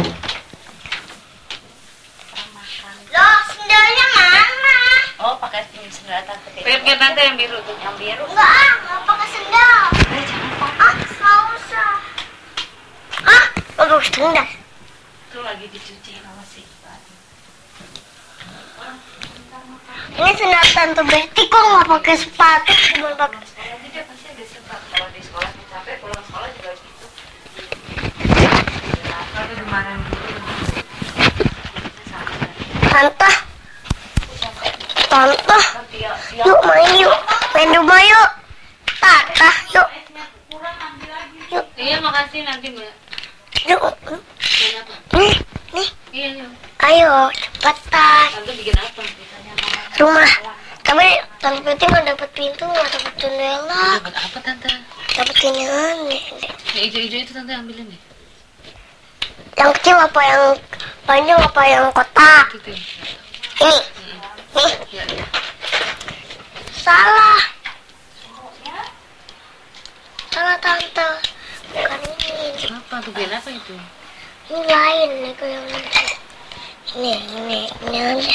Kurang makan. loh, sendalnya mana? Oh, pakai sendal tante. Pakai tante yang biru tuh. Yang biru. Enggak ah, nggak pakai sendal. Eh, jangan pakai. Ah, nggak usah. Ah, nggak pakai sendal. Itu lagi dicuci sama si Ipan. Ini sendal tante Betty kok nggak pakai sepatu, cuma pakai. Pulang sekolah aja dia pasti ada sebab. Kalau di sekolah capek, pulang sekolah juga gitu. Tante dimarahin dulu. Tante, tante, Nanti ya, ya. yuk main yuk, main rumah yuk. Tante, yuk, Kurang ambil lagi. yuk, Iya makasih nanti mbak. yuk. Bikin apa? Nih, nih, Iya iya. ayo cepetan. Tante bikin apa? Ditanya mama. Rumah. Tapi tante Betty nggak dapat pintu, nggak dapat jendela, Dapat apa tante? dapat ini aneh. Yang hijau-hijau itu tante ambilin deh. Yang kecil apa yang panjang apa yang kotak? Gitu. Ini, nih, Ya ya. salah, salah tante. Bukan ini, Apa tuh bikin apa itu? ini lain nih kayak ini. Ini, ini, ini aja.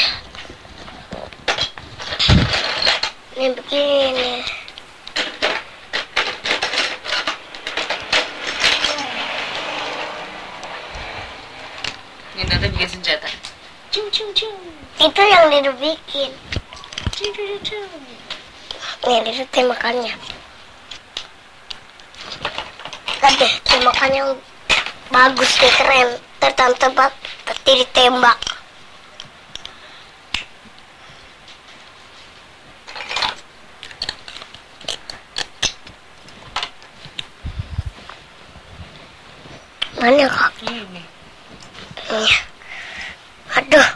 Ini begini. Ini tante bikin senjata. Cung cung cung. Itu yang dia bikin. Cung cung cung. Nih, itu tembakannya. Ada tembakannya yang bagus nih, keren. Tertante bak, pasti ditembak. Mana kak? Ini. Nih. Aduh.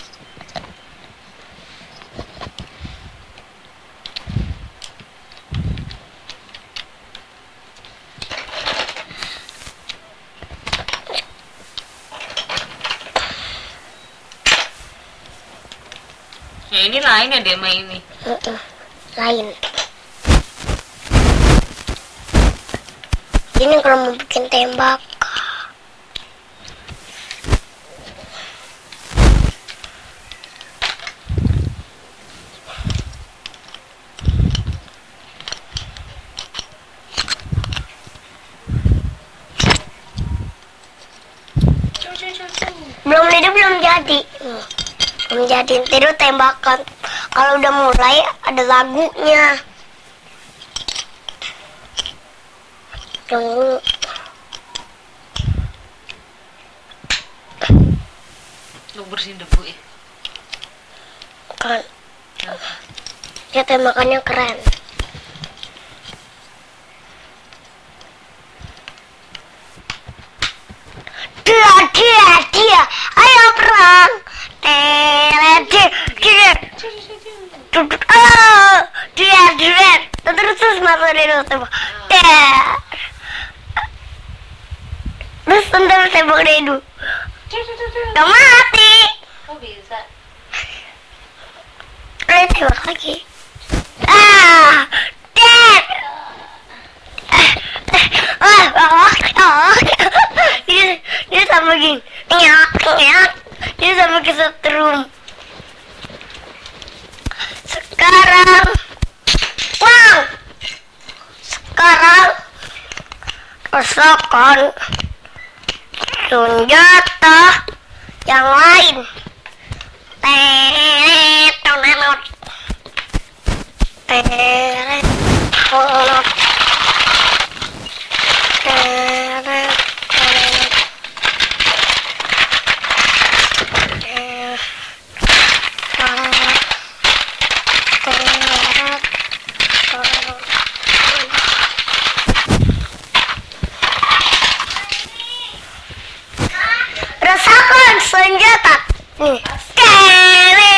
Ya ini lain ya dia main ini. Mm-mm. Lain. Ini kalau mau bikin tembak. Belum itu belum jadi. Hmm. Belum jadi. Tiru tembakan. Kalau udah mulai ada lagunya. Tunggu. Lu bersihin debu ya. Kan. Ya tembakannya keren. Dia, dia, dia. Ayo perang. Tere, dia, dia. Duduk. Oh, dia, dia. Terus terus masuk di dalam tembak. Der. Terus tentang tembak dia itu. Gak mati. Kok bisa? Ayo tembak lagi. Ah, der. Ah, ah, ah. Dia, dia sama gini. Nyak, nyak. Dia sama kesetrum. Sekarang, wow. Sekarang, rasakan senjata yang lain. Teret, tonenot. Teret, tonenot. Teret, tonenot. Eh, tonenot. Teret, tonenot. Rasakan senjata. Nih. Tewe,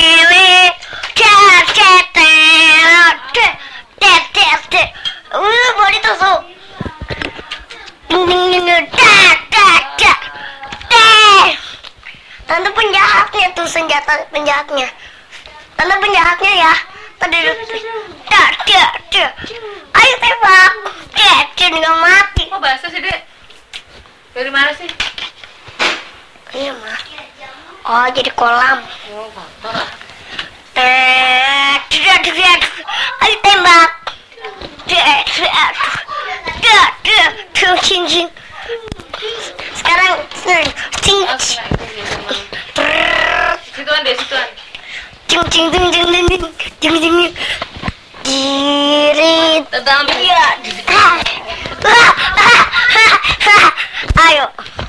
tewe, cer, cer, terot, ter, ter, ter, ter. Uh, penjahatnya. Tante penjahatnya ya. Tante dar dar dar. Ayo tembak. Kecil nggak mati. Kok basah sih, Dek? Dari mana sih? Iya mah. Oh jadi kolam. Oh, kotor ah. Eh, dar dar. Ayo tembak. Dar dar. Dar dar. Tuh cincin. Sekarang cing. Oh, kena itu gitu, Mang. Situan deh, situan. Cing cing cing cing cing cing cing cing cing. Jirit. Tante ambil. Iya. Ayo.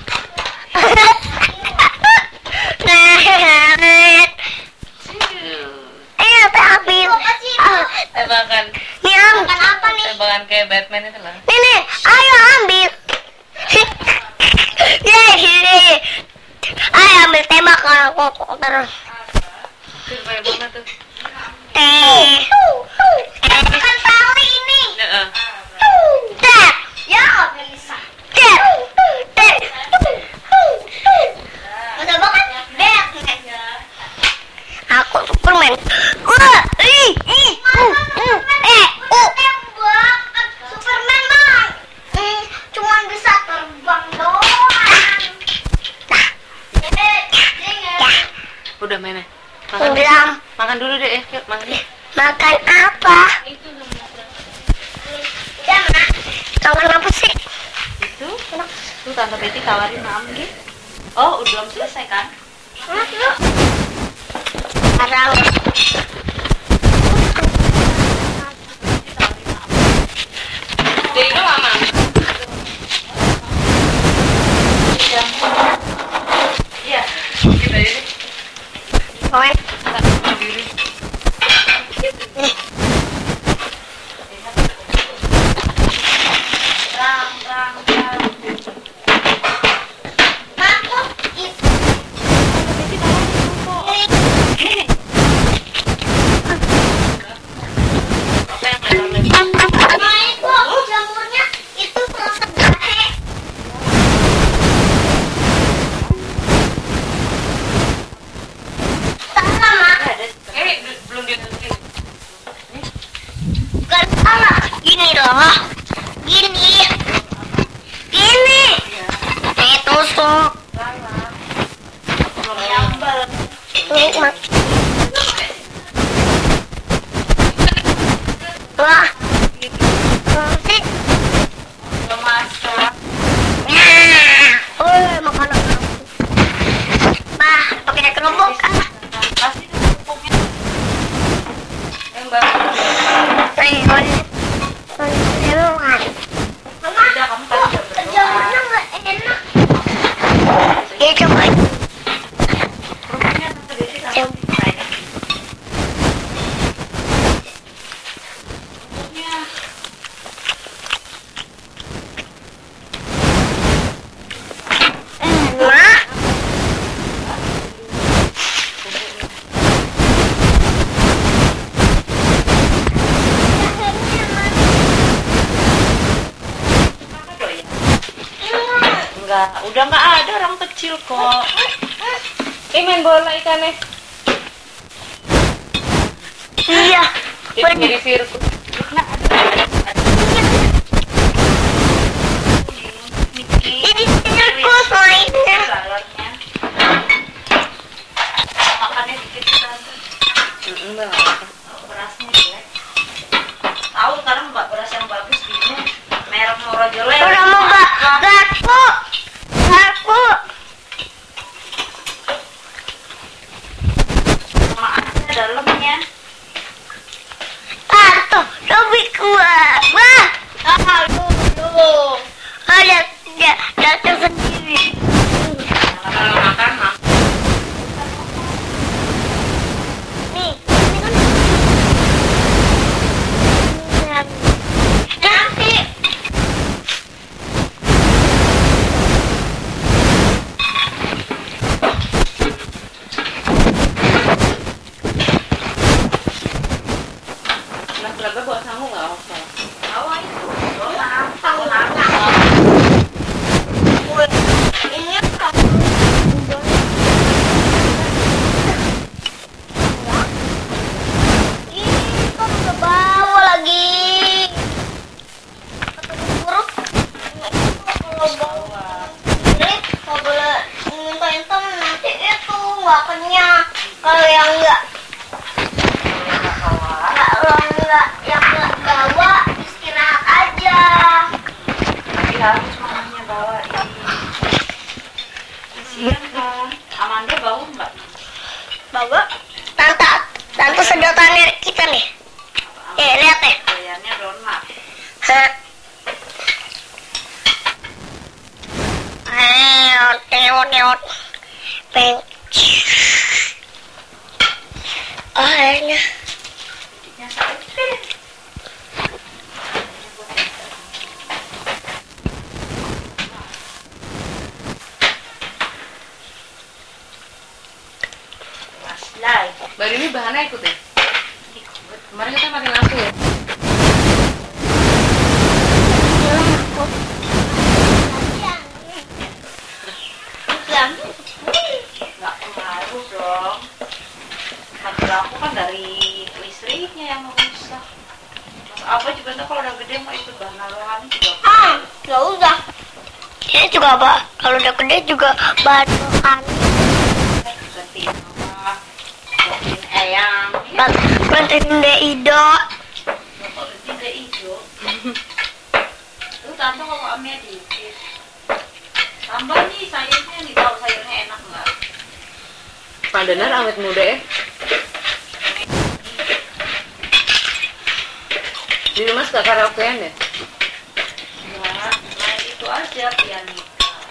Ayo teh ambil. Tembakan. Nih ambil apa nih? Tembakan kayak Batman itu lah. Nih ayo ambil. Yeay. Ayo ambil tembak kalau kok terus. Tuh, kayak bunga tuh. Eh. Kan tali ini. Heeh. Tet. Ya bisa. Tet. Tet. Udah banget. Tet. Aku Superman. Wah, ih, ih, uh, uh, eh, uh. Tembak. Superman mah. Hmm, cuman bisa terbang doang. Nah. Ya. Udah mainnya. Makan. Udah. Makan dulu deh, eh. Yuk, makan. Makan apa? Ya, Mak. Makan apa sih? Itu tuh Tante Betty tawarin Mam gitu. Oh, udah belum selesai kan? Sekarang Jadi itu lama. Iya. Gitu aja deh. Oke. Sendiri. Rang, rang, rang. Aku itu Apa yang ada? main kok jamurnya itu proses jahe. Salah, Mak. Eh, belum diaduk. Bukan salah. Gini loh. Gini. Gini. Nih tusuk. Belum nyambel. Nih, Mak. Wah. Sih. Belum masak. Nah. Oh, makanan aku. Bah, pakai kerupuk ah. Kasih tuh kerupuknya. Yang bagus. Nih, ini. Ini makan. Mama, Udah, kamu tadi udah berdoa. jamurnya nggak enak. Ya coba. Kerupuknya Tante Betty sama Jam. saya. Kerupuknya. Mak. Enggak, udah nggak ada orang kecil kok. Eh, main bola ikannya. Iya. Jadi jadi sirkus. Nah, ada, ada, ada. Ini sirkus mainnya. Galonnya. Makannya dikit Tante. Enggak. Berasnya jelek. Tahu sekarang mbak beras yang bagus gitu. Merek Morojole. Udah mau gak garpu. Garpu. Sama ada dalamnya. Ah, tuh. Udah bawah. Ini nggak boleh mintain temen, nanti itu nggak kenyang. Kalau yang nggak nggak kalau nggak yang nggak bawa istirahat aja. Tapi harus mamanya bawain. Kasihan kan. Amanda bau nggak? Bawa. Tante, tante sedotannya kita nih. Eh, lihat deh. Bayarnya donat. Hah. Ayo, teot, teot. Peng. Oh, airnya. Yang sakit. Maslay. Baru ini bahannya ikut ya? Kemarin kita pakai lampu ya? Nggak pengaruh dong. Mati lampu kan dari listriknya yang merusak. Mas apa juga ntar kalau udah gede mau ikut bahan rohani juga. Ah, nggak usah. Ini juga apa? Kalau udah gede juga bahan rohani. Gantiin mama, gantiin eyang. Bantuin Dek Ido. Kok tidak hijau? Lu tante kalau amnya dikit. Tambah nih sayurnya nih, tahu sayurnya enak nggak? Pandenar awet muda ya? Di rumah suka karaokean ya? Ya, nah itu aja pianita.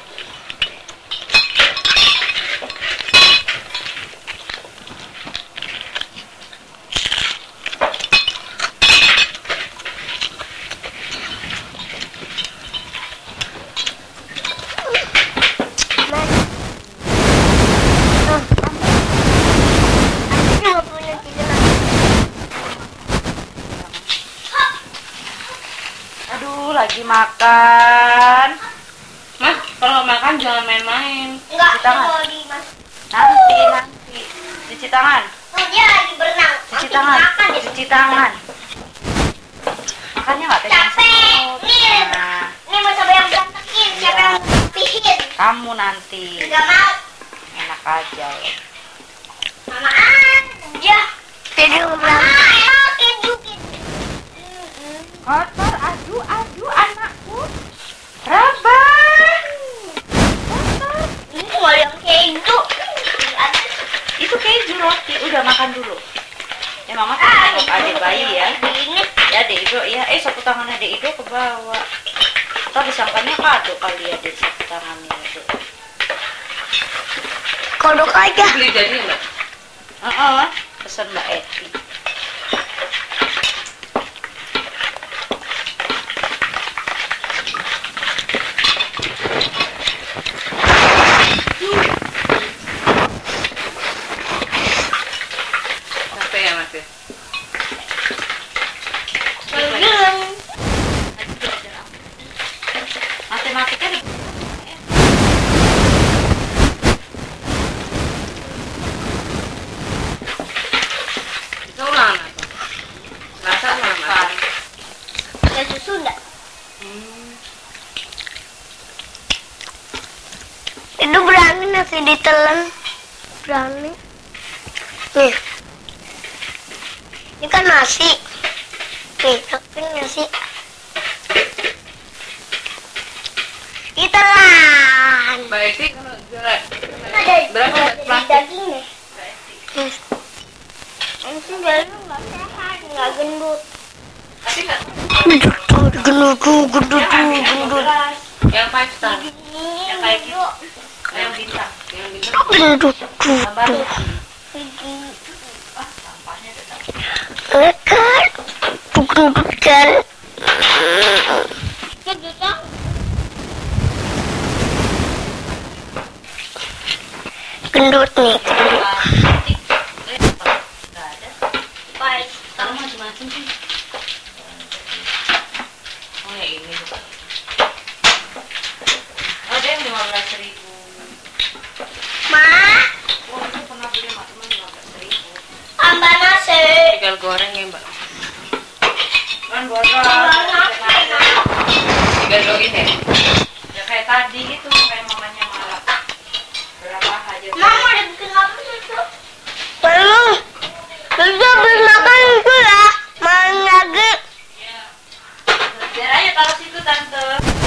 Aduh, lagi makan. Mas, kalau makan jangan main-main. Enggak, Cuci tangan. kalau di mas. Nanti, nanti. Cuci tangan. Oh, dia lagi berenang. Cuci Nanti tangan. makan dia. Cuci tangan. Makannya nggak pegang Capek. semut. Nih, Nah, nih mau siapa yang berantakin? Siapa Iya. yang rapihin? kamu nanti. Enggak mau. Enak aja ya. Mama aja. Jadi ngomong. Ah, keju, keju. Kotor, aduh, aduh, anakku. Rabang. Kotor. Ini cuma yang keju. Itu keju roti. Udah makan dulu. Ya mama Ah, tengok adik bayi ya. Ini. Ya Dek Ido ya. Eh sapu tangannya Dek Ido ke bawah. Atau disangkanya kado kali ya Dek sapu tangannya itu. Kodok aja. Beli jadi mbak? Heeh. Pesan Mbak Eti. Capek ya mas ya? Belum. Matematika di Itu ulang apa? Rasa ulang apa? Ada susu enggak? Itu berani nasi ditelan. Berani. Nih. Ini kan nasi. Nih, tapi nasi. Ditelan. Mbak Eti kalau jualan Ada berapa ada Mbak plastik? dagingnya. Hmm. Nanti jalan nggak sehat, nggak gendut. Tapi nggak Gendut, gendut, gendut, gendut. yang five star, yang kayak gitu. Yang bintang. yang bintang. Gendut, Gambar gendut. ah sampahnya tetap. Kan, gendut kan. Gendut nih. Plastik. Eh, nggak ada. Baik. Taruh macam-macam sih. Oh ya ini. Ada yang lima belas ribu. Ma, Oh, aku pernah beli sama teman lima belas ribu. tambah nasi. Tinggal goreng ya mbak. Kan bodoh. Tambah nasi. Tinggal doin ya. Ya kayak Biar aja taruh situ tante.